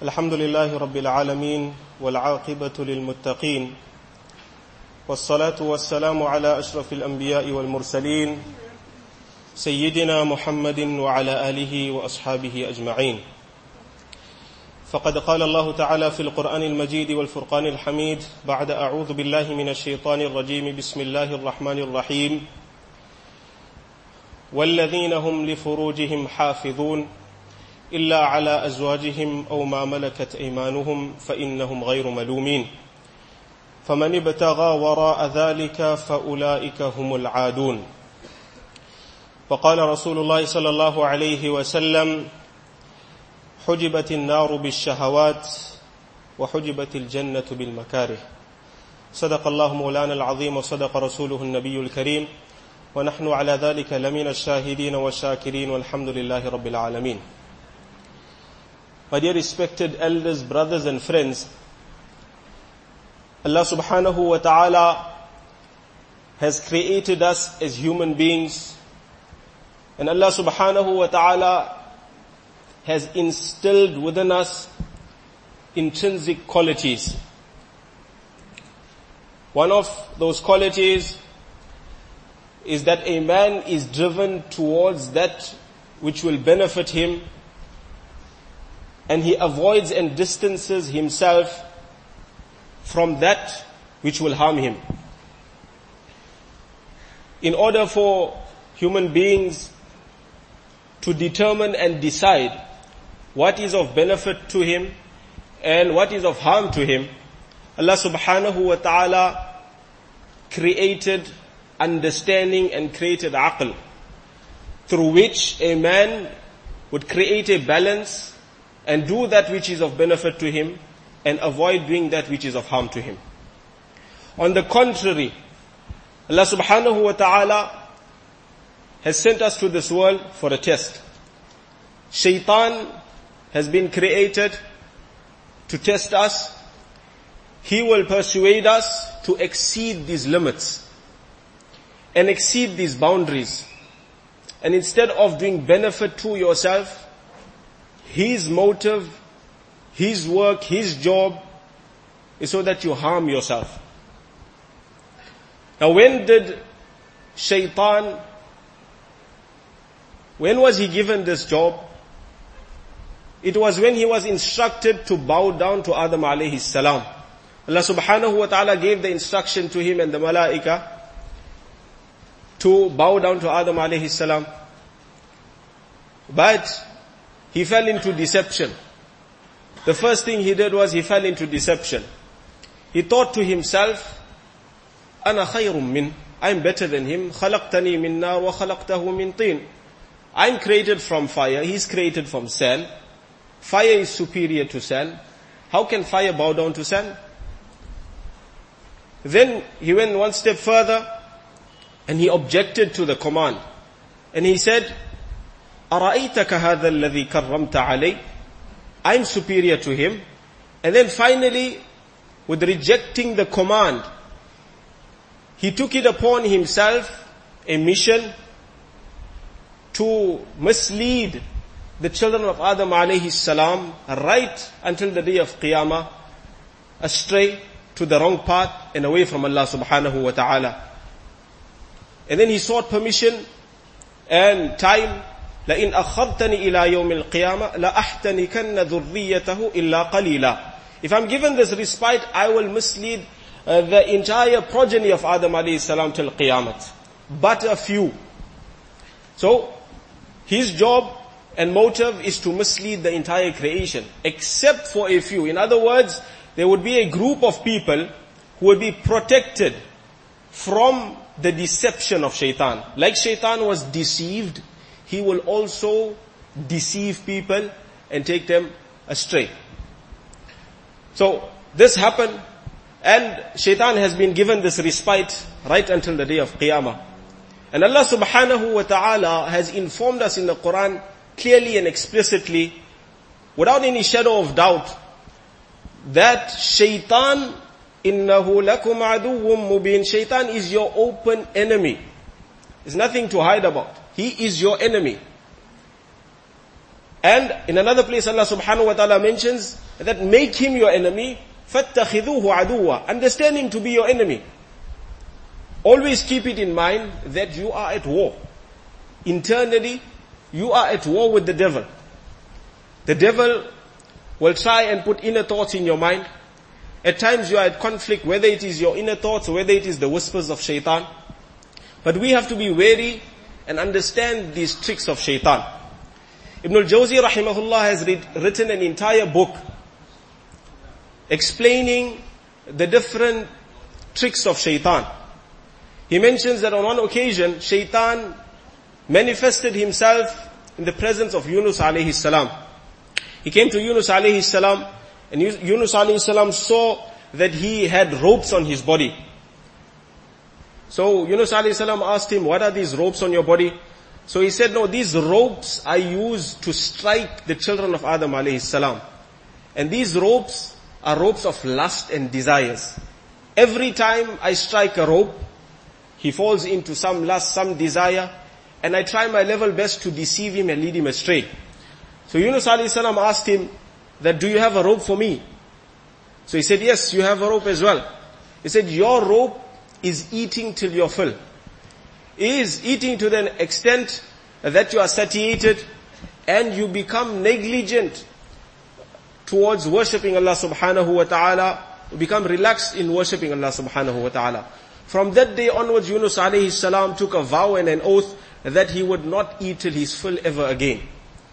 الحمد لله رب العالمين والعاقبة للمتقين والصلاة والسلام على أشرف الأنبياء والمرسلين سيدنا محمد وعلى آله وأصحابه أجمعين. فقد قال الله تعالى في القرآن المجيد والفرقان الحميد بعد أعوذ بالله من الشيطان الرجيم بسم الله الرحمن الرحيم والذين هم لفروجهم حافظون إلا على أزواجهم أو ما ملكت أيمانهم فإنهم غير ملومين فمن ابتغى وراء ذلك فأولئك هم العادون. وقال رسول الله صلى الله عليه وسلم حجبت النار بالشهوات وحجبت الجنة بالمكاره. صدق الله مولانا العظيم وصدق رسوله النبي الكريم ونحن على ذلك لمن الشاهدين والشاكرين والحمد لله رب العالمين. My dear respected elders, brothers and friends, Allah subhanahu wa ta'ala has created us as human beings, and Allah subhanahu wa ta'ala has instilled within us intrinsic qualities. One of those qualities is that a man is driven towards that which will benefit him, and he avoids and distances himself from that which will harm him. In order for human beings to determine and decide what is of benefit to him and what is of harm to him, Allah subhanahu wa ta'ala created understanding and created aql, through which a man would create a balance and do that which is of benefit to him and avoid doing that which is of harm to him. On the contrary, Allah subhanahu wa ta'ala has sent us to this world for a test. Shaitan has been created to test us. He will persuade us to exceed these limits and exceed these boundaries. And instead of doing benefit to yourself, his motive, his work, his job is so that you harm yourself. Now, when was he given this job? It was when he was instructed to bow down to Adam alayhi salam. Allah subhanahu wa ta'ala gave the instruction to him and the malaika to bow down to Adam alayhi salam. But he fell into deception. The first thing he did was he fell into deception. He thought to himself, أَنَا خَيْرٌ مِّنْ, I'm better than him. خَلَقْتَنِي مِنْ نَارٍ وَخَلَقْتَهُ مِنْ طِينٍ, I'm created from fire, he's created from sand. Fire is superior to sand. How can fire bow down to sand? Then he went one step further and he objected to the command. And he said, أَرَأَيْتَكَ هَذَا الَّذِي كَرَّمْتَ عَلَيْهِ, I'm superior to him. And then finally, with rejecting the command, he took it upon himself a mission to mislead the children of Adam alayhi salam right until the day of Qiyamah, astray to the wrong path and away from Allah subhanahu wa ta'ala. And then he sought permission and time. لَإِنْ أَخَّرْتَنِي إِلَى يَوْمِ الْقِيَامَةِ لَأَحْتَنِكَنَّ ذُرِّيَّتَهُ إِلَّا قَلِيلًا. If I'm given this respite, I will mislead the entire progeny of Adam alayhi salam till Qiyamat, but a few. So, his job and motive is to mislead the entire creation, except for a few. In other words, there would be a group of people who would be protected from the deception of shaitan. Like shaitan was deceived, he will also deceive people and take them astray. So, this happened, and shaitan has been given this respite right until the day of Qiyamah. And Allah subhanahu wa ta'ala has informed us in the Quran clearly and explicitly, without any shadow of doubt, that shaitan, innahu lakum aduwwum mubin, shaitan is your open enemy. There's nothing to hide about. He is your enemy. And in another place Allah subhanahu wa ta'ala mentions that make him your enemy. فَاتَّخِذُوهُ عَدُوًّا. Understand him to be your enemy. Always keep it in mind that you are at war. Internally, you are at war with the devil. The devil will try and put inner thoughts in your mind. At times you are at conflict, whether it is your inner thoughts or whether it is the whispers of shaitan. But we have to be wary and understand these tricks of shaitan. Ibn al-Jawzi rahimahullah has written an entire book explaining the different tricks of shaitan. He mentions that on one occasion, shaitan manifested himself in the presence of Yunus alayhi salam. He came to Yunus alayhi salam, and Yunus alayhi salam saw that he had ropes on his body. So Yunus alayhi salam asked him, what are these ropes on your body? So he said, no, these ropes I use to strike the children of Adam alayhi salam. And these ropes are ropes of lust and desires. Every time I strike a rope, he falls into some lust, some desire, and I try my level best to deceive him and lead him astray. So Yunus alayhi salam asked him that, do you have a rope for me? So he said, yes, you have a rope as well. He said, your rope is eating till you're full. It is eating to the extent that you are satiated and you become negligent towards worshipping Allah subhanahu wa ta'ala. You become relaxed in worshipping Allah subhanahu wa ta'ala. From that day onwards, Yunus alayhi salam took a vow and an oath that he would not eat till he's full ever again.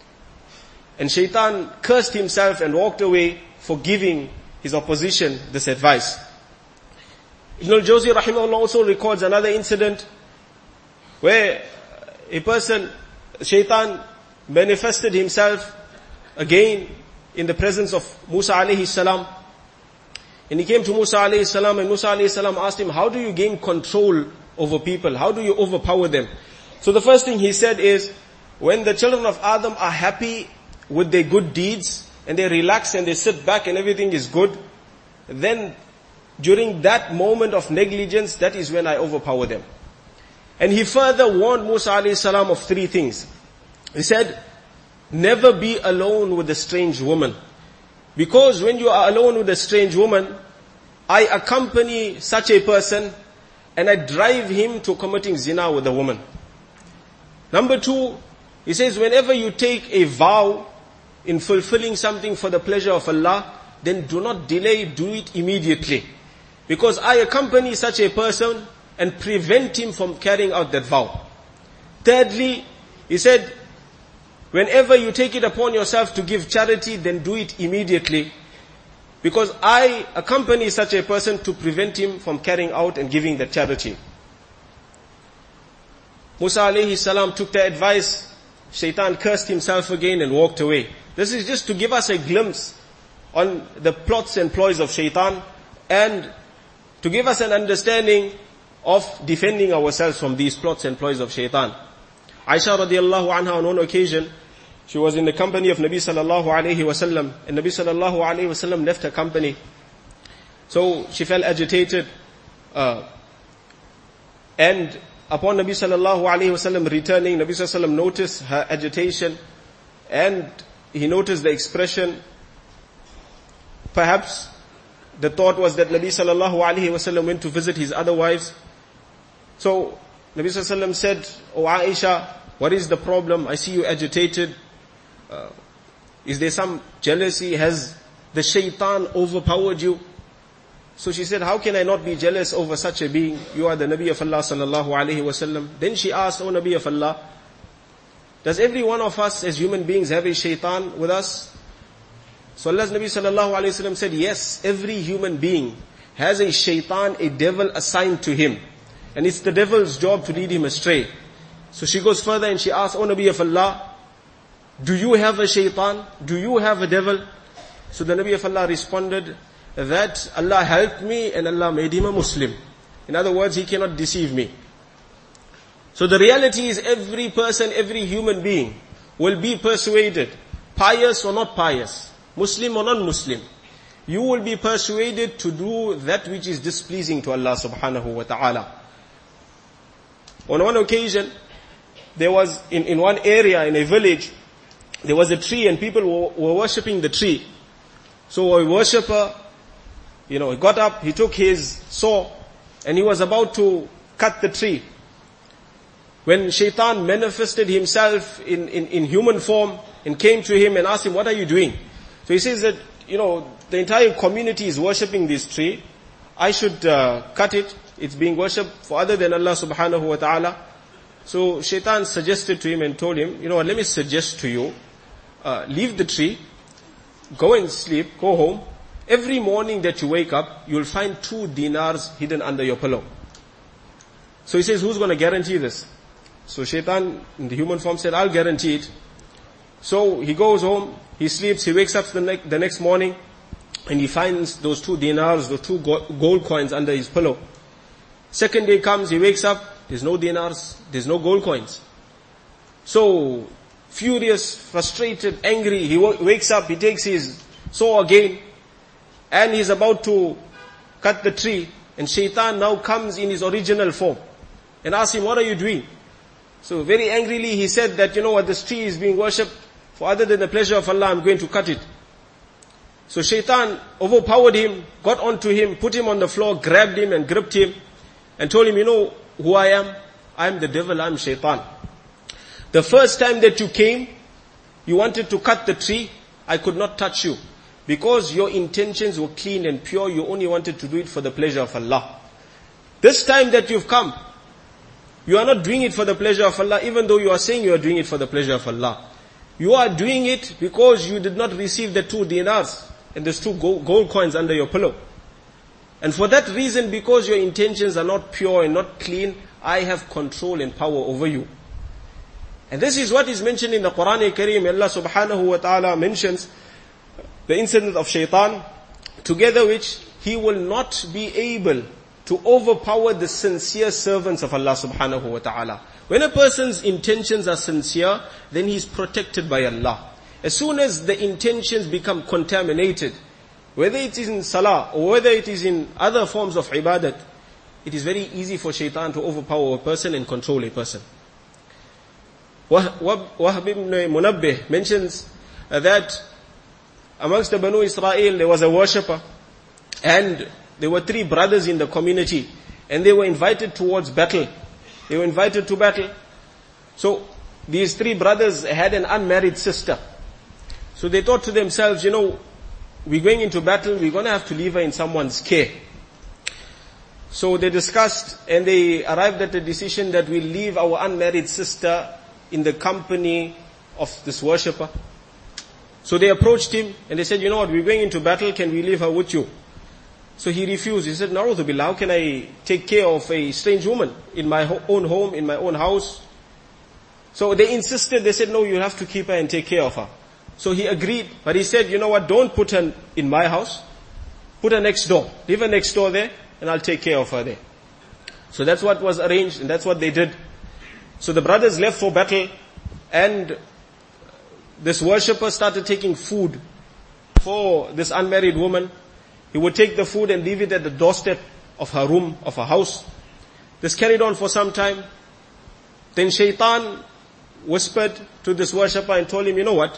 And shaitan cursed himself and walked away for giving his opposition this advice. Ibn al-Jawzi rahimahullah also records another incident where a person, shaitan, manifested himself again in the presence of Musa alayhi salam. And he came to Musa alayhi salam, and Musa alayhi salam asked him, how do you gain control over people? How do you overpower them? So the first thing he said is, when the children of Adam are happy with their good deeds, and they relax and they sit back and everything is good, then during that moment of negligence, that is when I overpower them. And he further warned Musa alayhi salam of 3 things. He said, never be alone with a strange woman. Because when you are alone with a strange woman, I accompany such a person and I drive him to committing zina with a woman. Number 2, he says, whenever you take a vow in fulfilling something for the pleasure of Allah, then do not delay, do it immediately. Because I accompany such a person and prevent him from carrying out that vow. Thirdly, he said, whenever you take it upon yourself to give charity, then do it immediately. Because I accompany such a person to prevent him from carrying out and giving the charity. Musa alayhi salam took the advice. Shaitan cursed himself again and walked away. This is just to give us a glimpse on the plots and ploys of shaitan, and to give us an understanding of defending ourselves from these plots and ploys of shaitan. Aisha radiallahu anha, on one occasion, she was in the company of Nabi sallallahu alayhi wasallam, and Nabi sallallahu alayhi wasallam left her company. So she felt agitated, and upon Nabi sallallahu alayhi wasallam returning, Nabi sallallahu alayhi wasallam noticed her agitation, and he noticed the expression. Perhaps the thought was that Nabi sallallahu alayhi wasallam went to visit his other wives. So Nabi sallallahu alayhi wasallam said, "O Aisha, what is the problem? I see you agitated. Is there some jealousy? Has the shaitan overpowered you?" So she said, "How can I not be jealous over such a being? You are the Nabi of Allah sallallahu alayhi wasallam." Then she asked, "O Nabi of Allah, does every one of us as human beings have a shaitan with us?" So Allah's Nabi sallallahu alayhi wasallam said, "Yes, every human being has a shaitan, a devil assigned to him. And it's the devil's job to lead him astray." So she goes further and she asks, "O Nabi of Allah, do you have a shaitan? Do you have a devil?" So the Nabi of Allah responded that Allah helped me and Allah made him a Muslim. In other words, he cannot deceive me. So the reality is every person, every human being will be persuaded, pious or not pious, Muslim or non-Muslim. You will be persuaded to do that which is displeasing to Allah subhanahu wa ta'ala. On one occasion, there was in one area, in a village, there was a tree and people were worshipping the tree. So a worshipper, he got up, he took his saw, and he was about to cut the tree, when Shaitan manifested himself in human form and came to him and asked him, what are you doing? So he says that, the entire community is worshipping this tree. I should cut it. It's being worshipped for other than Allah subhanahu wa ta'ala. So Shaitan suggested to him and told him, let me suggest to you, leave the tree, go and sleep, go home. Every morning that you wake up, you'll find 2 dinars hidden under your pillow. So he says, who's going to guarantee this? So Shaitan in the human form said, I'll guarantee it. So he goes home, he sleeps, he wakes up the next morning, and he finds those 2 dinars, those 2 gold coins under his pillow. Second day comes, he wakes up, there's no dinars, there's no gold coins. So, furious, frustrated, angry, he wakes up, he takes his saw again, and he's about to cut the tree, and Shaitan now comes in his original form, and asks him, what are you doing? So very angrily he said that, this tree is being worshipped for other than the pleasure of Allah, I'm going to cut it. So Shaitan overpowered him, got onto him, put him on the floor, grabbed him and gripped him, and told him, who I am? I am the devil, I am Shaitan. The first time that you came, you wanted to cut the tree, I could not touch you. Because your intentions were clean and pure, you only wanted to do it for the pleasure of Allah. This time that you've come, you are not doing it for the pleasure of Allah, even though you are saying you are doing it for the pleasure of Allah. You are doing it because you did not receive the 2 dinars and there's 2 gold coins under your pillow. And for that reason, because your intentions are not pure and not clean, I have control and power over you. And this is what is mentioned in the Quran Al-Kareem. Allah subhanahu wa ta'ala mentions the incident of Shaitan, together which he will not be able to overpower the sincere servants of Allah subhanahu wa ta'ala. When a person's intentions are sincere, then he's protected by Allah. As soon as the intentions become contaminated, whether it is in salah or whether it is in other forms of ibadat, it is very easy for Shaitan to overpower a person and control a person. Wahb ibn Munabbih mentions that amongst the Banu Israel there was a worshipper, and there were 3 brothers in the community, and they were invited towards battle. They were invited to battle. So these 3 brothers had an unmarried sister. So they thought to themselves, we're going into battle, we're going to have to leave her in someone's care. So they discussed and they arrived at the decision that we'll leave our unmarried sister in the company of this worshipper. So they approached him and they said, we're going into battle, can we leave her with you? So he refused. He said, Na'udhu billah, how can I take care of a strange woman in my own home, in my own house? So they insisted, they said, no, you have to keep her and take care of her. So he agreed, but he said, don't put her in my house. Put her next door. Leave her next door there, and I'll take care of her there. So that's what was arranged, and that's what they did. So the brothers left for battle, and this worshipper started taking food for this unmarried woman. He would take the food and leave it at the doorstep of her room, of her house. This carried on for some time. Then Shaitan whispered to this worshipper and told him,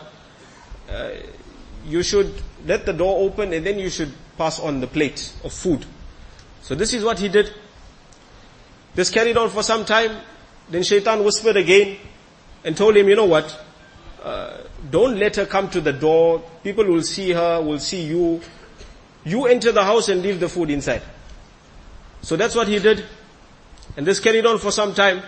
you should let the door open and then you should pass on the plate of food. So this is what he did. This carried on for some time. Then Shaitan whispered again and told him, don't let her come to the door. People will see her, will see you. You enter the house and leave the food inside. So that's what he did. And this carried on for some time,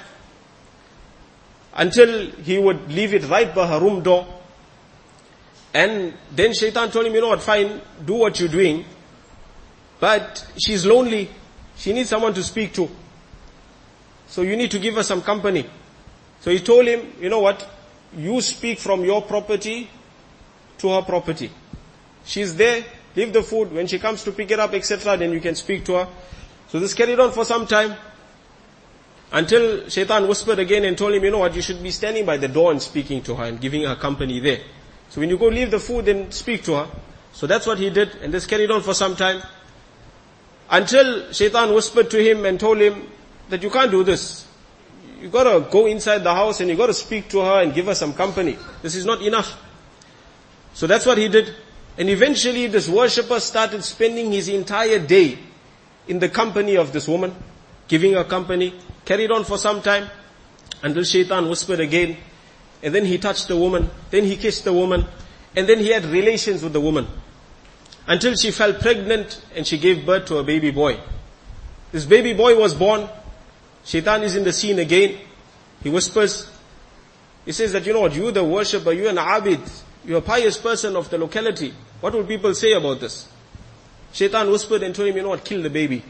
until he would leave it right by her room door. And then Shaitan told him, fine, do what you're doing. But she's lonely. She needs someone to speak to. So you need to give her some company. So he told him, you speak from your property to her property. She's there. Leave the food. When she comes to pick it up, etc., then you can speak to her. So this carried on for some time, until Shaitan whispered again and told him, you should be standing by the door and speaking to her and giving her company there. So when you go leave the food, then speak to her. So that's what he did, and this carried on for some time, until Shaitan whispered to him and told him that you can't do this. You gotta go inside the house and you gotta speak to her and give her some company. This is not enough. So that's what he did. And eventually this worshipper started spending his entire day in the company of this woman, giving her company, carried on for some time, until Shaitan whispered again, and then he touched the woman, then he kissed the woman, and then he had relations with the woman, until she fell pregnant and she gave birth to a baby boy. This baby boy was born. Shaitan is in the scene again. He whispers, he says that, you know what, you the worshipper, you an abid, you're a pious person of the locality. What will people say about this? Shaitan whispered and told him, you know what, kill the baby.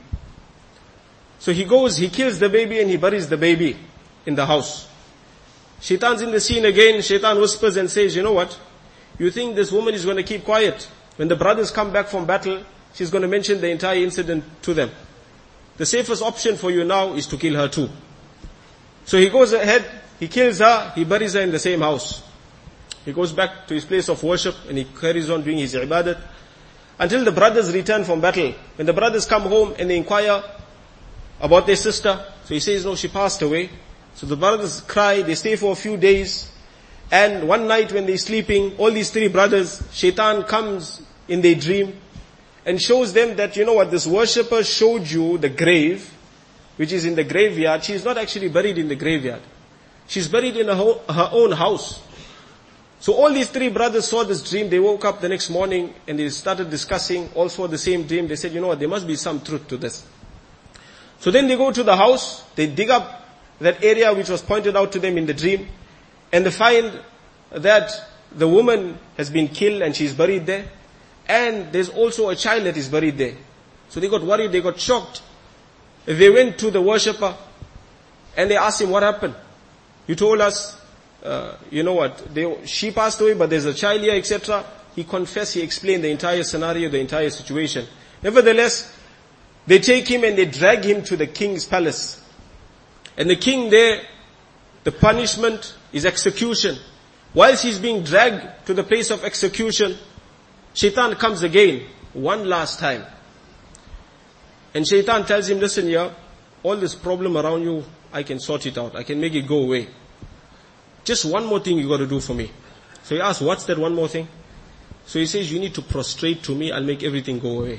So he goes, he kills the baby and he buries the baby in the house. Shaitan's in the scene again. Shaitan whispers and says, you know what, you think this woman is going to keep quiet? When the brothers come back from battle, she's going to mention the entire incident to them. The safest option for you now is to kill her too. So he goes ahead, he kills her, he buries her in the same house. He goes back to his place of worship and he carries on doing his ibadat until the brothers return from battle. When the brothers come home and they inquire about their sister, so he says, no, she passed away. So the brothers cry, they stay for a few days, and one night when they're sleeping, all these three brothers, Shaitan comes in their dream and shows them that, you know what, this worshipper showed you the grave, which is in the graveyard. She's not actually buried in the graveyard. She's buried in her own house. So all these three brothers saw this dream. They woke up the next morning and they started discussing, all saw the same dream. They said, you know what, there must be some truth to this. So then they go to the house, they dig up that area which was pointed out to them in the dream, and they find that the woman has been killed and she's buried there, and there's also a child that is buried there. So they got worried, they got shocked. They went to the worshipper and they asked him, what happened? You told us, you know what, she passed away, but there's a child here, etc. He confessed, he explained the entire scenario, the entire situation. Nevertheless, they take him and they drag him to the king's palace. And the king there, the punishment is execution. Whilst he's being dragged to the place of execution, Shaitan comes again, one last time. And Shaitan tells him, listen here, all this problem around you, I can sort it out. I can make it go away. Just one more thing you got to do for me. So he asks, what's that one more thing? So he says, you need to prostrate to me, I'll make everything go away.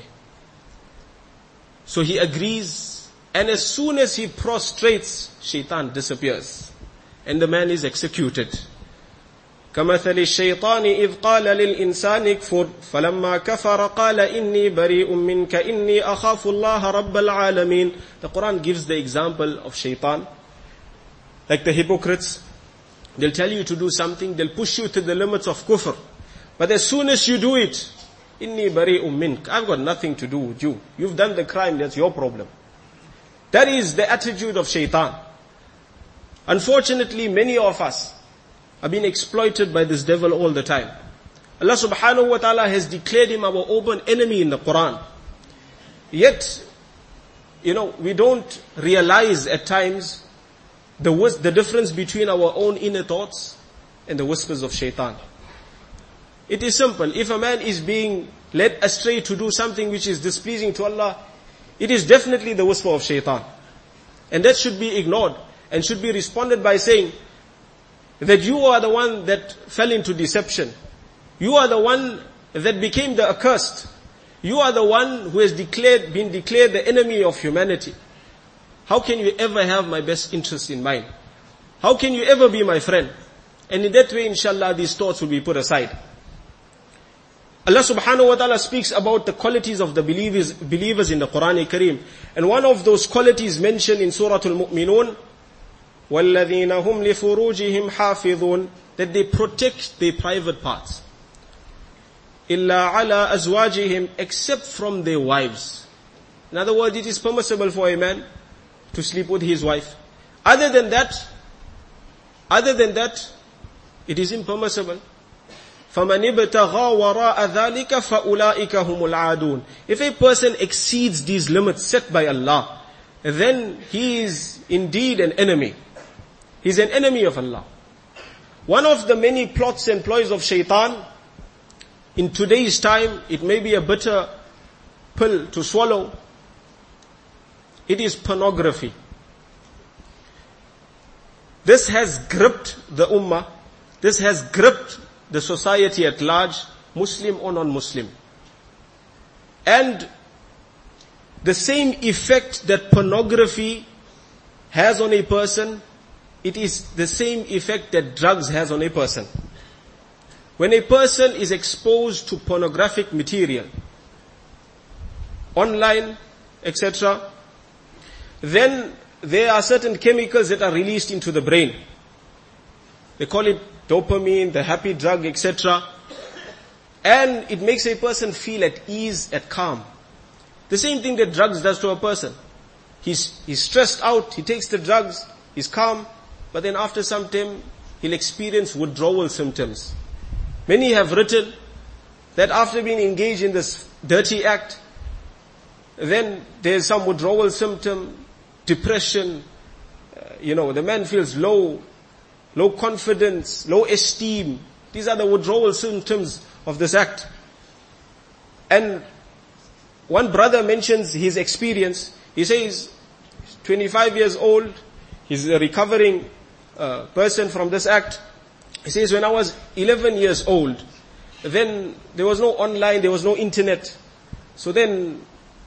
So he agrees, and as soon as he prostrates, Shaitan disappears. And the man is executed. كَمَثَلِ الشَّيْطَانِ إِذْ قَالَ لِلْإِنسَانِ اكْفُرْ فَلَمَّا كَفَرَ قَالَ إِنِّي بَرِيءٌ مِّنْكَ إِنِّي أَخَافُ اللَّهَ رَبَّ الْعَالَمِينَ. The Quran gives the example of Shaitan. Like the hypocrites, they'll tell you to do something, they'll push you to the limits of kufr. But as soon as you do it, إِنِّي بَرِيءٌ مِّنْكَ, I've got nothing to do with you. You've done the crime, that's your problem. That is the attitude of Shaitan. Unfortunately, many of us are being exploited by this devil all the time. Allah subhanahu wa ta'ala has declared him our open enemy in the Quran. Yet, we don't realize at times the difference between our own inner thoughts and the whispers of Shaitan. It is simple. If a man is being led astray to do something which is displeasing to Allah, it is definitely the whisper of Shaitan. And that should be ignored and should be responded by saying that you are the one that fell into deception. You are the one that became the accursed. You are the one who has been declared the enemy of humanity. How can you ever have my best interest in mind? How can you ever be my friend? And in that way, inshallah, these thoughts will be put aside. Allah subhanahu wa ta'ala speaks about the qualities of the believers in the Quran Kareem. And one of those qualities mentioned in Surah Al-Mu'minun, وَالَّذِينَ هُمْ لِفُرُوجِهِمْ حَافِظُونَ, that they protect their private parts. إِلَّا عَلَىٰ أَزْوَاجِهِمْ, except from their wives. In other words, it is permissible for a man to sleep with his wife. Other than that, it is impermissible. فَمَنِ ابْتَغَى وَرَاءَ ذَلِكَ فَأُولَٰئِكَ هُمُ الْعَادُونَ. If a person exceeds these limits set by Allah, then he is indeed an enemy. He's an enemy of Allah. One of the many plots and ploys of Shaitan, in today's time, it may be a bitter pill to swallow. It is pornography. This has gripped the ummah. This has gripped the society at large. Muslim or non-Muslim. And the same effect that pornography has on a person, it is the same effect that drugs has on a person. When a person is exposed to pornographic material, online, etc., then there are certain chemicals that are released into the brain. They call it dopamine, the happy drug, etc. And it makes a person feel at ease, at calm. The same thing that drugs does to a person. He's stressed out, he takes the drugs, he's calm, but then after some time, he'll experience withdrawal symptoms. Many have written that after being engaged in this dirty act, then there's some withdrawal symptom, depression, the man feels low confidence, low esteem. These are the withdrawal symptoms of this act. And one brother mentions his experience. He says, 25 years old, he's a recovering person from this act. He says, when I was 11 years old, then there was no online, there was no internet. So then,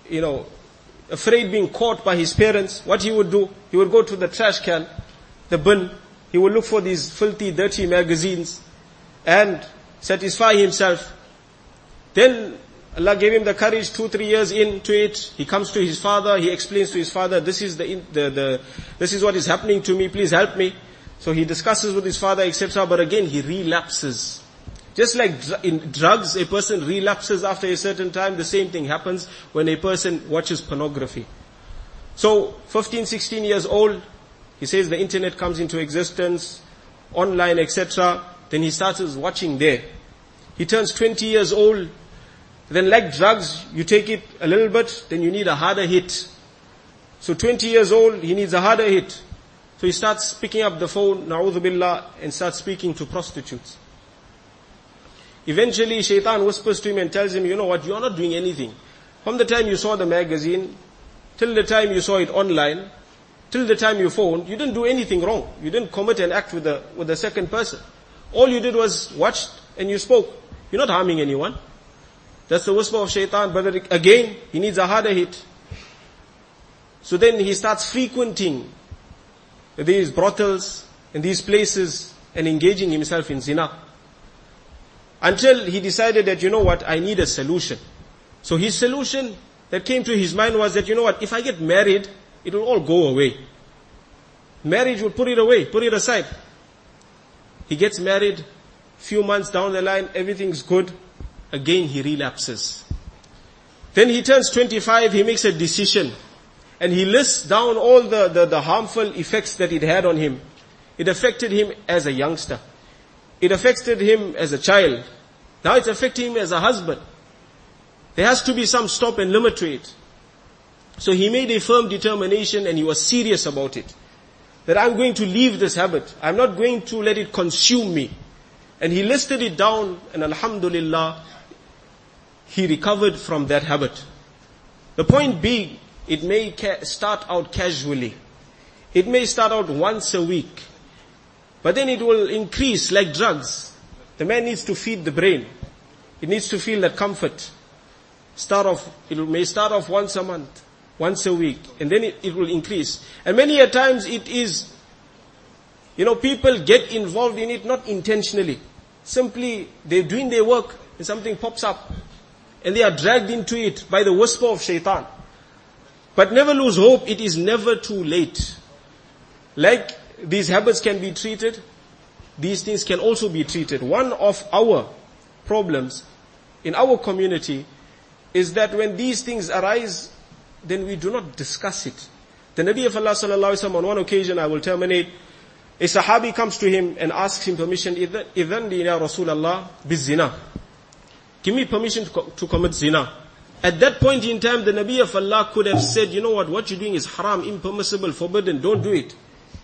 afraid being caught by his parents, what he would do, he would go to the trash can, the bin, he would look for these filthy, dirty magazines and satisfy himself. Then Allah gave him the courage 2-3 years into it. He comes to his father, he explains to his father, this is this is what is happening to me, please help me. So he discusses with his father, etc. But again, he relapses. Just like in drugs, a person relapses after a certain time, the same thing happens when a person watches pornography. So, 15, 16 years old, he says the internet comes into existence, online, etc. Then he starts watching there. He turns 20 years old. Then like drugs, you take it a little bit, then you need a harder hit. So 20 years old, he needs a harder hit. So he starts picking up the phone, na'udhu billah, and starts speaking to prostitutes. Eventually, shaitan whispers to him and tells him, you know what, you're not doing anything. From the time you saw the magazine, till the time you saw it online, till the time you phoned, you didn't do anything wrong. You didn't commit an act with the second person. All you did was watch and you spoke. You're not harming anyone. That's the whisper of shaitan. But again, he needs a harder hit. So then he starts frequenting these brothels and these places and engaging himself in zina. Until he decided that, you know what, I need a solution. So his solution that came to his mind was that, you know what, if I get married, it will all go away. Marriage will put it away, put it aside. He gets married, few months down the line, everything's good. Again he relapses. Then he turns 25, he makes a decision. And he lists down all the harmful effects that it had on him. It affected him as a youngster. It affected him as a child. Now it's affecting him as a husband. There has to be some stop and limit to it. So he made a firm determination and he was serious about it. That I'm going to leave this habit. I'm not going to let it consume me. And he listed it down and alhamdulillah, he recovered from that habit. The point being, it may start out casually. It may start out once a week. But then it will increase like drugs. The man needs to feed the brain. It needs to feel that comfort. It may start off once a month, once a week, and then it will increase. And many a times it is, people get involved in it not intentionally. Simply, they're doing their work and something pops up. And they are dragged into it by the whisper of shaitan. But never lose hope, it is never too late. Like these habits can be treated, these things can also be treated. One of our problems in our community is that when these things arise, then we do not discuss it. The Nabi of Allah sallallahu alaihi wasallam, on one occasion, I will terminate, a Sahabi comes to him and asks him permission, Idhan li ya Rasulallah bizina. Give me permission to commit zina. At that point in time, the Nabi of Allah could have said, you know what you're doing is haram, impermissible, forbidden, don't do it.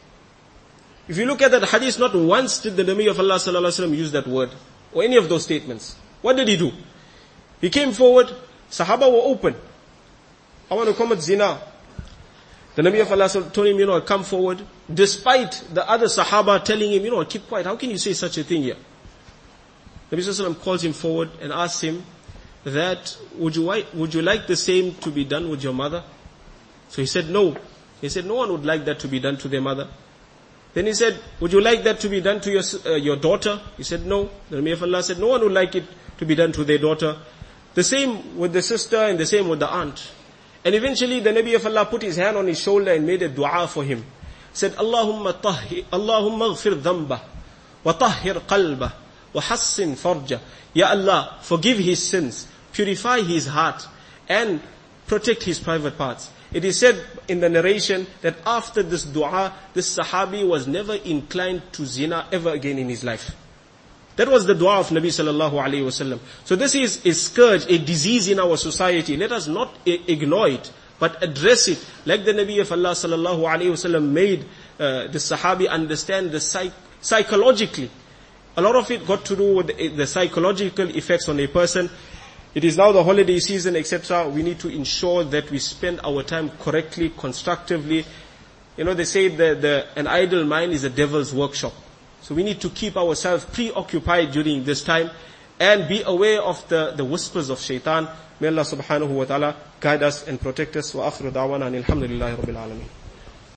If you look at that hadith, not once did the Nabi of Allah sallallahu alaihi wasallam use that word, or any of those statements. What did he do? He came forward, Sahaba were open. I want to commit zina. The Nabi of Allah told him, come forward. Despite the other Sahaba telling him, keep quiet. How can you say such a thing here? Nabi sallallahu alaihi wasallam calls him forward and asks him that, would you like the same to be done with your mother? So he said no. He said no one would like that to be done to their mother. Then he said, would you like that to be done to your daughter? He said no. The Nabi of Allah said no one would like it to be done to their daughter. The same with the sister and the same with the aunt. And eventually the Nabi of Allah put his hand on his shoulder and made a dua for him. Said, Allahumma ghfir dhanbah, wa tahhir qalbah, wa hassin farjah. Ya Allah, forgive his sins, purify his heart, and protect his private parts. It is said in the narration that after this dua, this Sahabi was never inclined to zina ever again in his life. That was the dua of Nabi sallallahu alayhi wasallam. So this is a scourge, a disease in our society. Let us not ignore it, but address it. Like the Nabi of Allah sallallahu alayhi wasallam made the Sahabi understand the psychologically. A lot of it got to do with the psychological effects on a person. It is now the holiday season, etc. We need to ensure that we spend our time correctly, constructively. You know, they say that an idle mind is a devil's workshop. So we need to keep ourselves preoccupied during this time and be aware of the whispers of shaitan. May Allah subhanahu wa ta'ala guide us and protect us. Wa akhiru da'wana alhamdulillahi rabbil alameen.